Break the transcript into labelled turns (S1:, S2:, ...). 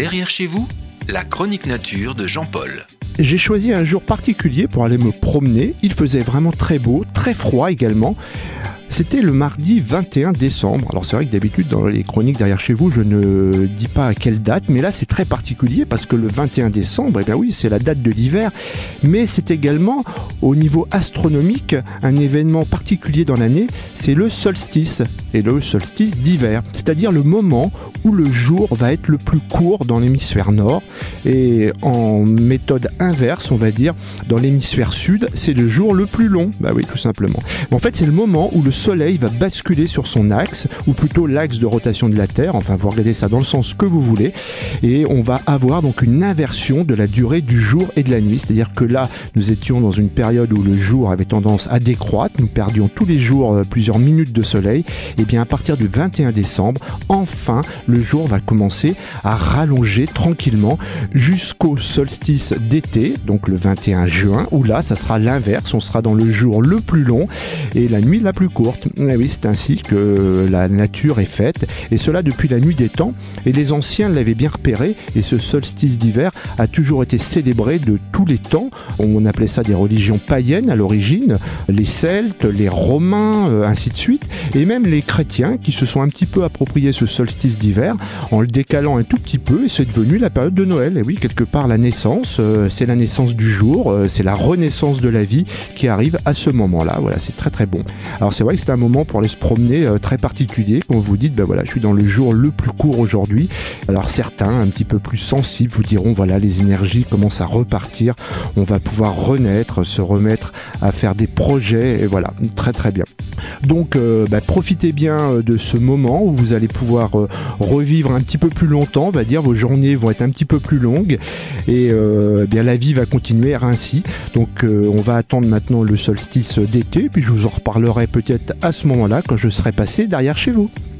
S1: Derrière chez vous, la chronique nature de Jean-Paul.
S2: J'ai choisi un jour particulier pour aller me promener. Il faisait vraiment très beau, très froid également. C'était le mardi 21 décembre. Alors c'est vrai que d'habitude dans les chroniques derrière chez vous, je ne dis pas à quelle date, mais là c'est très particulier parce que le 21 décembre, eh bien oui, c'est la date de l'hiver, mais c'est également au niveau astronomique un événement particulier dans l'année, c'est le solstice, et le solstice d'hiver, c'est-à-dire le moment où le jour va être le plus court dans l'hémisphère nord, et en méthode inverse, on va dire, dans l'hémisphère sud, c'est le jour le plus long. Bah oui, tout simplement. Mais en fait, c'est le moment où le Soleil va basculer sur son axe, ou plutôt l'axe de rotation de la Terre, enfin vous regardez ça dans le sens que vous voulez, et on va avoir donc une inversion de la durée du jour et de la nuit, c'est-à-dire que là, nous étions dans une période où le jour avait tendance à décroître, nous perdions tous les jours plusieurs minutes de soleil, et bien à partir du 21 décembre, enfin, le jour va commencer à rallonger tranquillement jusqu'au solstice d'été, donc le 21 juin, où là, ça sera l'inverse, on sera dans le jour le plus long et la nuit la plus courte. Et oui, c'est ainsi que la nature est faite, et cela depuis la nuit des temps, et les anciens l'avaient bien repéré, et ce solstice d'hiver a toujours été célébré de tous les temps. On appelait ça des religions païennes à l'origine, les Celtes, les Romains, ainsi de suite, et même les chrétiens qui se sont un petit peu approprié ce solstice d'hiver en le décalant un tout petit peu, et c'est devenu la période de Noël. Et oui, quelque part la naissance, c'est la naissance du jour, c'est la renaissance de la vie qui arrive à ce moment-là. Voilà, c'est très très bon. Alors c'est vrai que c'est un moment pour aller se promener très particulier, quand vous dites, ben voilà, je suis dans le jour le plus court aujourd'hui. Alors certains, un petit peu plus sensibles, vous diront, voilà, les énergies commencent à repartir, on va pouvoir renaître, se remettre à faire des projets, et voilà, très très bien. Donc profitez bien de ce moment où vous allez pouvoir revivre un petit peu plus longtemps, on va dire, vos journées vont être un petit peu plus longues, et bien la vie va continuer ainsi. Donc on va attendre maintenant le solstice d'été, puis je vous en reparlerai peut-être à ce moment-là quand je serai passé derrière chez vous.